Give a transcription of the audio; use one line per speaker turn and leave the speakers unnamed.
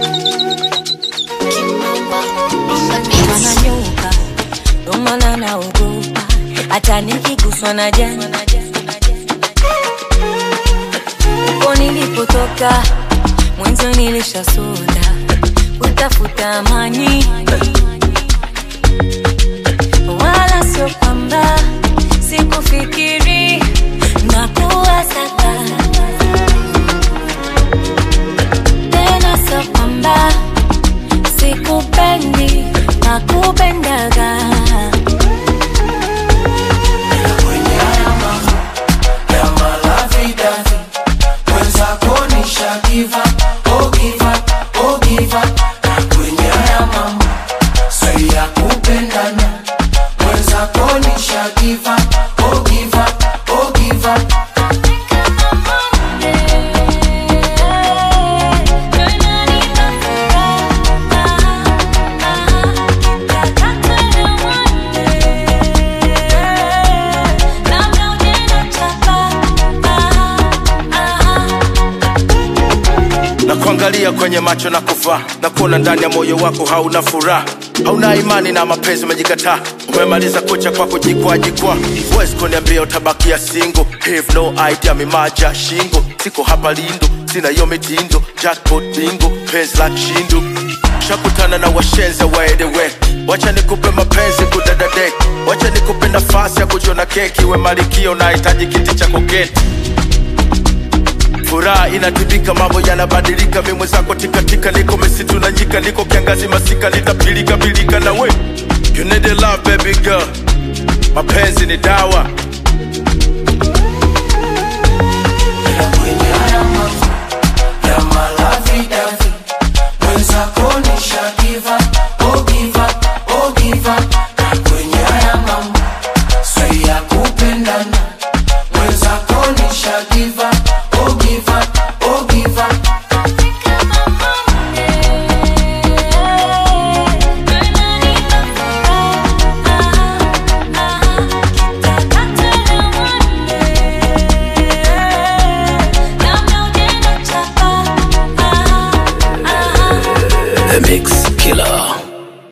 Mananyuka, domana na ugopa, hata nikiguswa na jani. Uko nilipotoka, mwanzo nilishasota, kutafuta amani. Wala sio kwamba sikufikiri na kuwasaka, tena sio kwamba sikupendi na kupendaga.
Kwenye haya mambo ya malavidavi, mwenzako nisha give up, oh give up, oh give up. Kwenye haya mambo si ya kupendana, mwenzako nisha give up, oh give up, oh give up.
Na kuangalia kwenye macho na kufa, na kuona ndani ya moyo wako hauna furaha, hauna imani na mapenzi, umejikataa. Umemaliza kucha kwa kujikwa. Huwezi kuniambia utabakia single. Have no idea mimaja shingo. Siko hapa lindo, sina yo mitindo. Jackpot bingo, penzi la kishindo. Shakutana na washenze waedewe. Wacha nikupe mapenzi kudadadek. Wacha nikupe nafasi ya kujiona keki. We malikio na hitaji kiti cha koketi. Furaha inatibika, mambo yanabadilika. Mimi mwenzako tika niko misitu na nyika, niko kiangazi masika, litapilika bilika na we. You need a love baby girl, mapenzi ni dawa.